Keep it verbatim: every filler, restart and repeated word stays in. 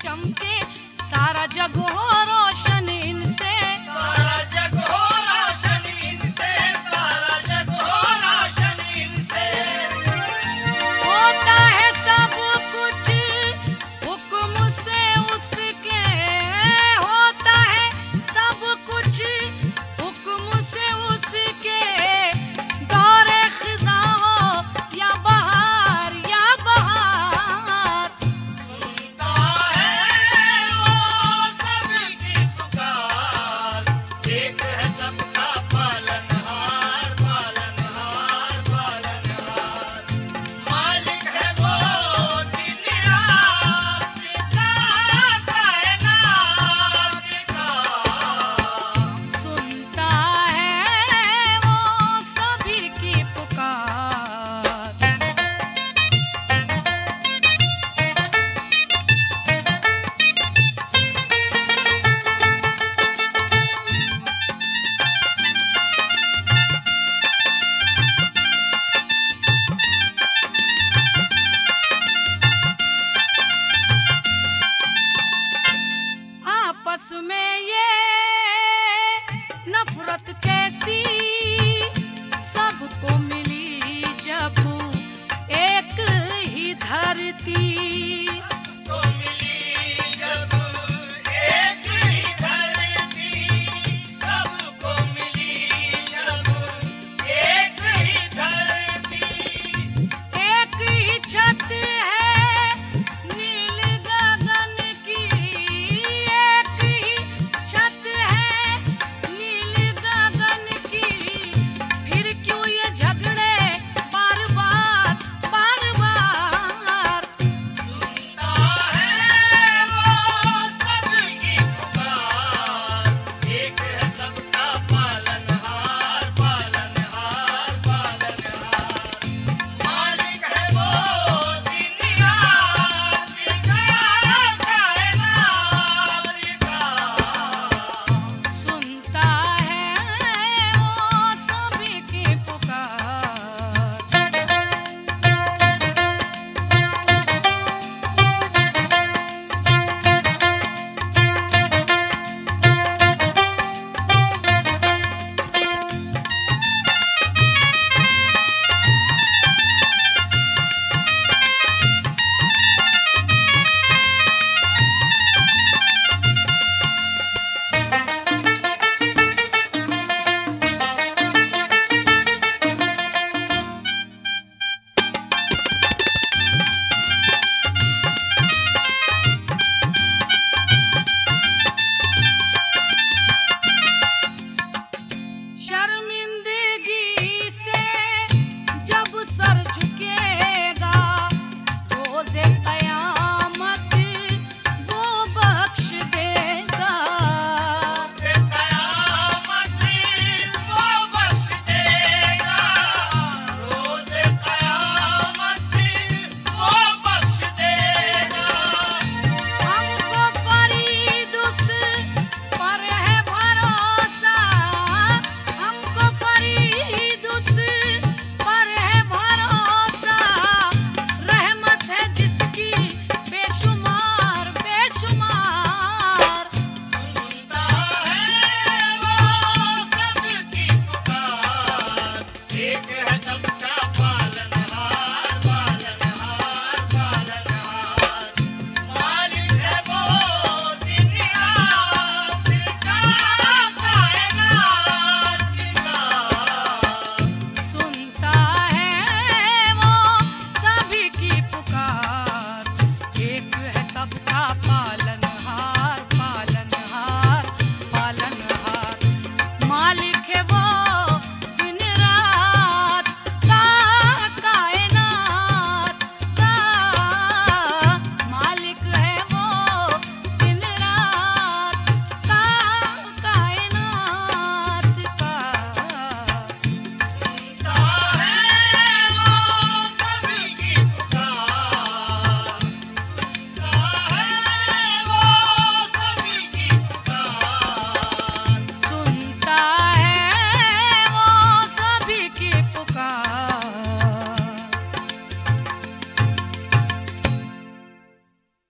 चमके, सारा जग हो रोशन इनसे, सारा जग हो रोशन इनसे, सारा जग हो रोशन इनसे। होता है सब कुछ हुक्म से उसके, होता है सब कुछ हुक्म से उसके, दौरे खिज़ा हो या बहार या बहार। सुनता है वो सबकी पुकार, एक है सबका पालनहार, पालनहार, पालनहार। मालिक है वो दिन रात का, कायनात का। सुनता है वो सभी की पुकार। आपस में ये नफरत कैसी सबको मिली जब एक ही धरती।